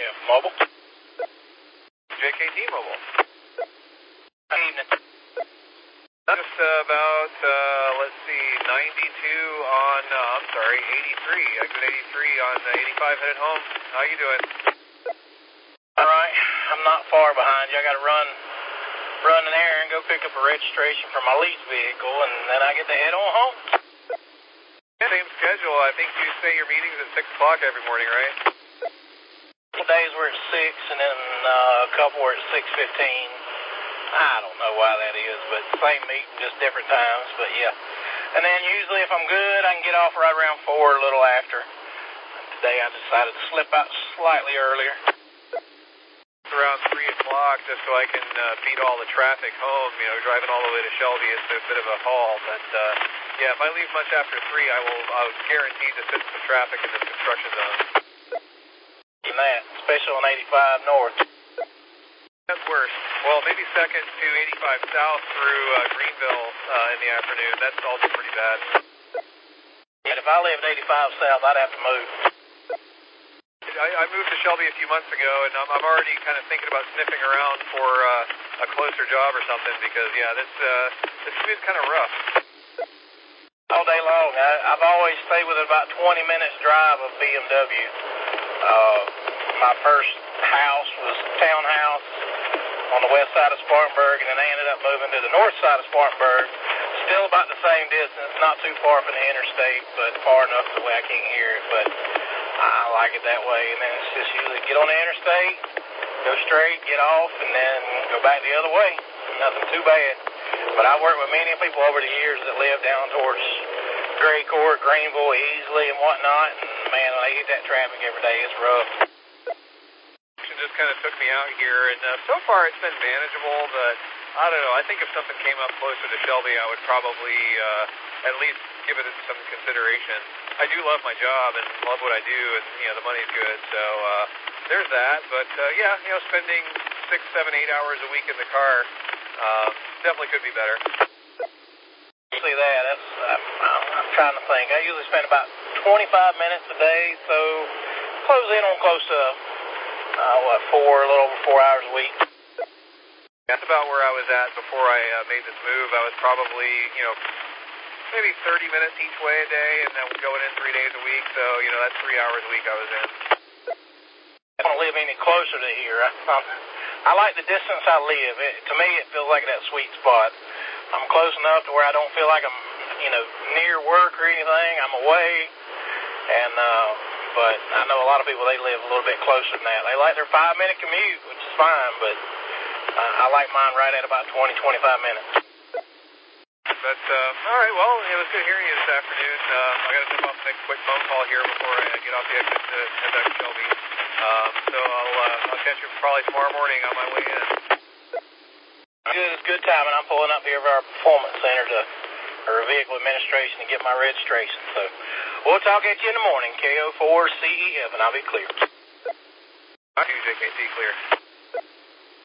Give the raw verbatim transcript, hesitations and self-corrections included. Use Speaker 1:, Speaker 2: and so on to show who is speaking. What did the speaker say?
Speaker 1: you? Mobile?
Speaker 2: J K T Mobile.
Speaker 1: Good evening.
Speaker 2: Just uh, about, uh, let's see, ninety-two on, uh, I'm sorry, eighty-three. Exit eighty-three on uh, eighty-five headed home. How you doing?
Speaker 1: All right. I'm not far behind you. I got to run, run an errand, go pick up a registration for my lease vehicle, and then I get to head on home.
Speaker 2: Same schedule. I think you say your meeting's at six o'clock every morning, right?
Speaker 1: Some days we're at six, and then uh, a couple were at six fifteen. I don't know why that is, but same meeting, just different times, but yeah. And then usually if I'm good, I can get off right around four, a little after. Today I decided to slip out slightly earlier.
Speaker 2: Around three o'clock, just so I can uh, beat all the traffic home, you know, driving all the way to Shelby. It's a bit of a haul, but uh, yeah, if I leave much after three, I will I'll guarantee to sit in some traffic in this construction zone.
Speaker 1: And that, especially on eighty-five north.
Speaker 2: That's worse. Well, maybe second to eighty-five south through uh, Greenville uh, in the afternoon. That's also pretty bad.
Speaker 1: And if I lived eighty-five south, I'd have to move.
Speaker 2: I, I moved to Shelby a few months ago, and I'm, I'm already kind of thinking about sniffing around for uh, a closer job or something because, yeah, this uh, this commute's kind of rough.
Speaker 1: All day long. I, I've always stayed within about twenty minutes drive of B M W. Uh, my first house was townhouse on the west side of Spartanburg, and then I ended up moving to the north side of Spartanburg. Still about the same distance, not too far from the interstate, but far enough the way I can't hear it. But I like it that way, and then it's just usually get on the interstate, go straight, get off, and then go back the other way. Nothing too bad. But I worked with many people over the years that live down towards Gray Court, Greenville, Easley, and whatnot, and man, when they hit that traffic every day, it's rough.
Speaker 2: Just kind of took me out here, and uh, so far it's been manageable, but I don't know. I think if something came up closer to Shelby, I would probably uh, at least give it some consideration. I do love my job and love what I do, and you know the money's good, so uh, there's that. But uh, yeah, you know, spending six, seven, eight hours a week in the car uh, definitely could be better.
Speaker 1: See that? That's I'm, I'm trying to think. I usually spend about twenty-five minutes a day, so close in on close to uh, what four, a little over four hours a week.
Speaker 2: That's about where I was at before I uh, made this move. I was probably, you know, maybe thirty minutes each way a day, and then going in three days a week. So, you know, that's three hours a week I was in.
Speaker 1: I don't live any closer to here. I, I like the distance I live. It, to me, it feels like that sweet spot. I'm close enough to where I don't feel like I'm, you know, near work or anything. I'm away, and uh, but I know a lot of people, they live a little bit closer than that. They like their five-minute commute, which is fine, but uh, I like mine right at about twenty, twenty-five minutes.
Speaker 2: But, uh, all right, well, it was good hearing you this afternoon. Uh, I got to jump off and make a quick phone call here before I get off the exit to head back to Shelby. Um, so I'll, uh, I'll catch you probably tomorrow morning on my way in.
Speaker 1: Good, it's good time, and I'm pulling up here for our performance center to, or vehicle administration to get my registration. So we'll talk at you in the morning, K O four C E F, and I'll be clear.
Speaker 2: All right, J K T, clear.